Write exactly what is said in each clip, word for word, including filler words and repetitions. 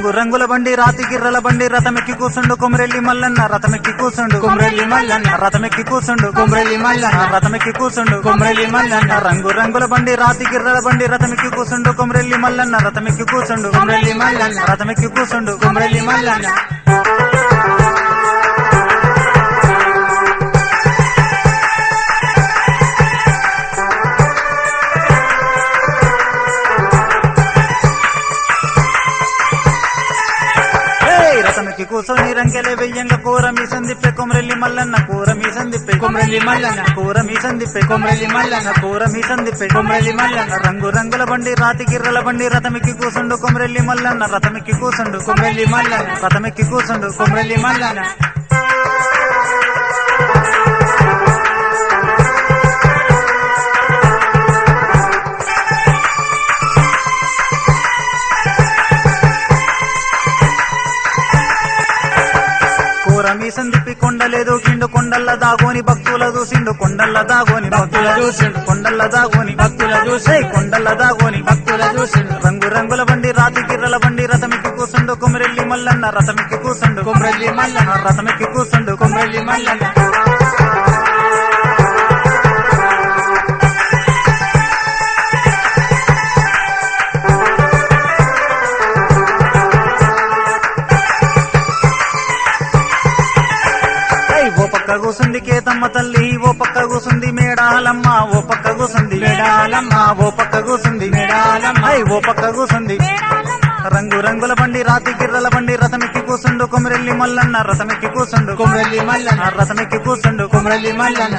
రంగు రంగుల బండి రాతి గిర్రల బండి రథమెక్కి కూసుండు కొమరెల్లి మల్లన్న రథమెక్కి కూసుండు కొమరెల్లి మల్లన్న రథమెక్కి కూసుండు కొమరెల్లి మల్లన్న రథమెక్కి కూసుండు కొమరెల్లి మల్లన్న రంగు రంగుల బండి రాతి గిర్రల బండి రథమెక్కి కూసుండు కొమరెల్లి మల్లన్న రథమెక్కి కూసుండు కొమరెల్లి మల్లన్న రథమెక్కి కూసుండు కొమరెల్లి మల్లన్న రథమెక్కి కూసోని రంకెలే వెయ్యంగ కూర మీ సందిప్పే కొమరెల్లి మల్లన్న కూర మీ సందిప్పే కొమరెల్లి మల్లన్న కూర మీ సందిప్పే కొమరెల్లి మల్లన్న కూర మీ సందిప్పే కొమరెల్లి మల్లన్న రంగు రంగుల బండి రాతి గిర్రల బండి రథమెక్కి కూసుండు కొమరెల్లి మల్లన్న రథమెక్కి కూసుండు కొమరెల్లి మల్లన్న రథమెక్కి కూసుండు కొమరెల్లి మల్లన్న కూర మీ సందిప్పి కొండలేదు కిండు కొండల్ల దాగోని భక్తుల చూసిండు కొండల్ల దాగోని భక్తుల చూసిండు కొండల్ల దాగోని భక్తుల చూసి కొండల్ల దాగోని భక్తుల చూసిండు రంగు రంగుల బండి రాతి గిర్రల బండి రథమెక్కి కూసుండు కొమరెల్లి మల్లన్న రథమెక్కి కూసుండు కొమరెల్లి మల్లన్న రథమెక్కి కూసుండు కొమరెల్లి మల్లన్న ఓ పక్క కూసుంది కేతమ్మ తల్లి ఓ పక్క కూసుంది మేడాలమ్మ ఓ పక్క కూసుంది మేడాలమ్మ ఓ పక్క కూసుంది మేడాలమ్మ ఐ ఓ పక్క కూసుంది రంగు రంగుల బండి రాతి గిర్రల బండి రథమెక్కి కూసుండు కొమరెల్లి మల్లన్న రథమెక్కి కూసుండు కొమరెల్లి మల్లన్న రథమెక్కి కూసుండు కొమరెల్లి మల్లన్న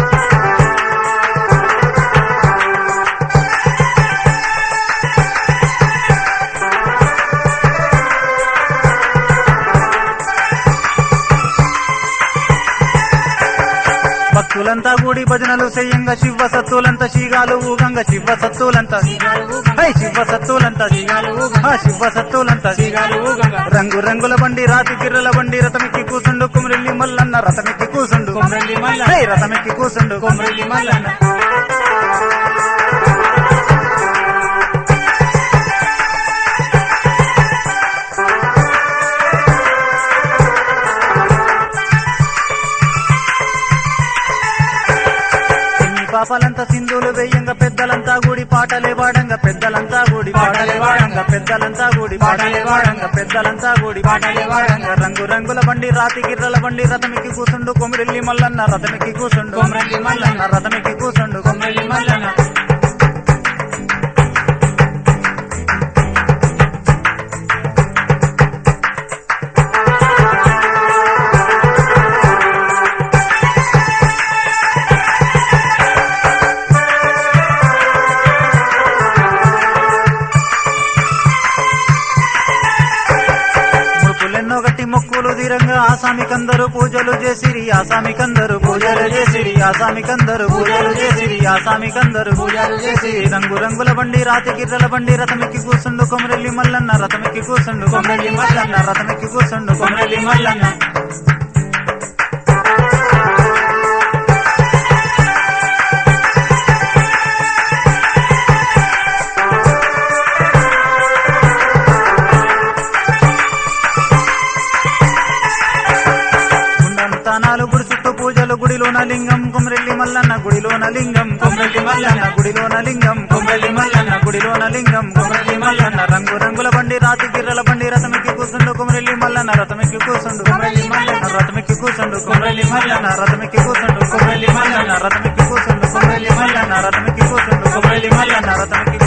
భక్తులంతా కూడి భజనలు చెయ్యంగా శివ సత్తులంతా శీగాలు ఊగంగా శివ సత్తులంతా హై శివ సత్తులంతా ఆ శివ సత్తులంతా సిగాలు ఊగంగా రంగు రంగుల బండి రాతి గిర్రల బండి రథమెక్కి కూసుండు కొమరెల్లి మల్లన్న రథమెక్కి కూసుండు కొమరెల్లి మల్లన్న హై రథమెక్కి కూసుండు కొమరెల్లి మల్లన్న పాపాలంతా సింధులు వేయంగా పెద్దలంతా కూడి పాటలే వాడంగా పెద్దలంతా కూడి పాటలే వాడంగా పెద్దలంతా కూడి పాటలే వాడంగా పెద్దలంతా కూడి పాటలే వాడంగా రంగు రంగుల బండి రాతి గిర్రల బండి రథమెక్కి కూసుండు కొమరెల్లి మల్లన్న రథమెక్కి కూసుండు కొమరెల్లి మల్లన్న రథమెక్కి కూసుండు కొమరెల్లి మల్లన్న ముడుపులెన్నో గట్టి మొక్కులు తీరంగా ఆసామికందరూ పూజలు చేసిరి ఆసామికందరూ పూజలు చేసిరి ఆసామికందరూ పూజలు చేసిరి ఆసామికందరూ పూజలు చేసి రంగు రంగుల బండి రాతి గిర్రల బండి రథమెక్కి కూసుండు కొమరెల్లి మల్లన్న రథమెక్కి కూసుండు కొమరెల్లి మల్లన్న రథమెక్కి కూసుండు కొమరెల్లి మల్లన్న తానాలు గుడి చుట్టూ పూజలు గుడిలోన లింగం కొమరెల్లి మల్లన్న గుడిలోన లింగం కొమరెల్లి మల్లన్న గుడిలోన లింగం కొమరెల్లి మల్లన్న గుడిలోన లింగం కొమరెల్లి మల్లన్న రంగు రంగుల బండి రాతి గిర్రల బండి రథమెక్కి కూసుండు కొమరెల్లి మల్లన్న రథమెక్కి కూసుండు కొమరెల్లి మల్లన్న రథమెక్కి కూసుండు కొమరెల్లి మల్లన్న రథమెక్కి కూసుండు కొమరెల్లి మల్లన్న రథమెక్కి కూసుండు కొమరెల్లి మల్లన్న రథమెక్కి కూసుండు కొమరెల్లి మల్లన్న రథమెక్కి కొమరెల్లి మల్లన్న రథమెక్కి